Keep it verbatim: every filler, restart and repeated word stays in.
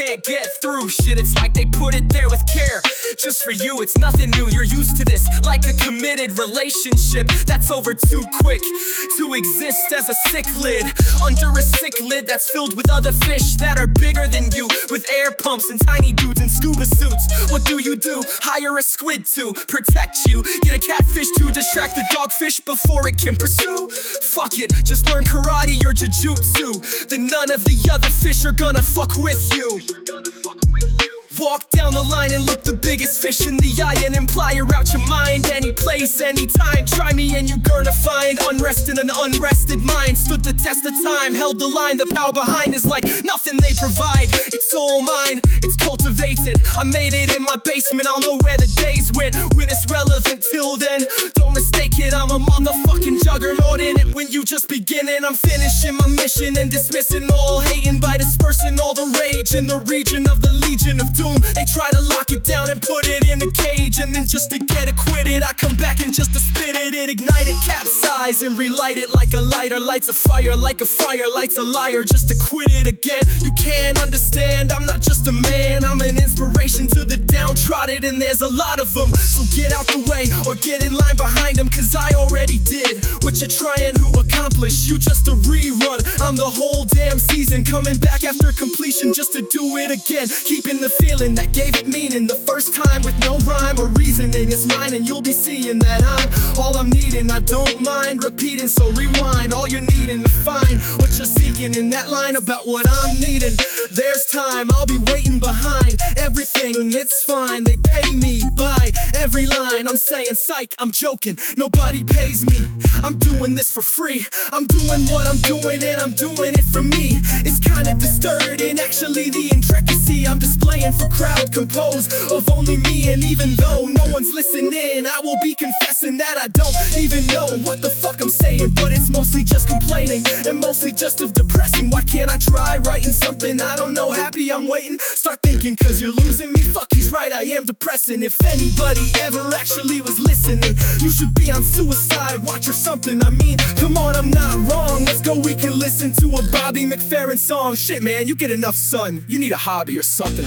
can't get through. Shit, it's like they put it there with care, just for you. It's nothing new, you're used to this, like a committed relationship that's over too quick to exist as a sick lid under a sick lid that's filled with other fish that are bigger than you, with air pumps and tiny dudes in scuba suits. What do you do? Hire a squid to protect you. Get a catfish to distract the dogfish before it can pursue. Fuck it, just learn karate or jujutsu, then none of the other fish are gonna fuck with you. Walk down the line and look the biggest fish in the eye and imply you're out your mind. Any place, anytime, try me and you're gonna find unrest in an unrested mind. Stood the test of time, held the line. The power behind is like nothing they provide. It's all mine, it's cultivated. I made it in my basement, I'll know where the days went when it's relevant. Till then, don't mistake it, I'm a motherfucking juggernaut in it. When you just beginning, I'm finishing my mission and dismissing all hating by dispersing all the rage in the region of the Legion of Doom. They try to lock it down and put it in a cage, and then just to get acquitted, I come back and just to spit it, it ignite it, capsize and relight it like a lighter lights a fire, like a fire lights a liar, just to quit it again. You can't understand, I'm not just a man, I'm an inspiration to the downtrodden, and there's a lot of them. So get out the way or get in line behind them, cause I already did what you're trying to accomplish. You just a rerun, I'm the whole damn season, coming back after completion just to do it again. Keeping the feeling that gave it meaning the first time with no rhyme or reasoning. It's mine and you'll be seeing that I'm all I'm needing. I don't mind repeating, so rewind all you're needing to find what you're seeking in that line about what I'm needing. There's time, I'll be waiting behind everything, it's fine. They pay me by every line I'm saying. Psych, I'm joking, nobody pays me. I'm doing this for free. I'm doing what I'm doing and I'm doing it for me. It's kinda disturbing, actually, the intricacy I'm displaying for crowd composed of only me. And even though no one's listening, I will be confessing that I don't even know what the fuck I'm saying. But it's mostly just complaining and mostly just of depressing. Why can't I try writing something? I don't know, happy I'm waiting. Start thinking cause you're losing me. Fuck, he's right, I am depressing. If anybody ever actually was listening, you should be on suicide watch or something. I mean, come on, I'm not wrong. Let's go, we can listen to a Bobby McFerrin song. Shit man, you get enough sun, you need a hobby or something.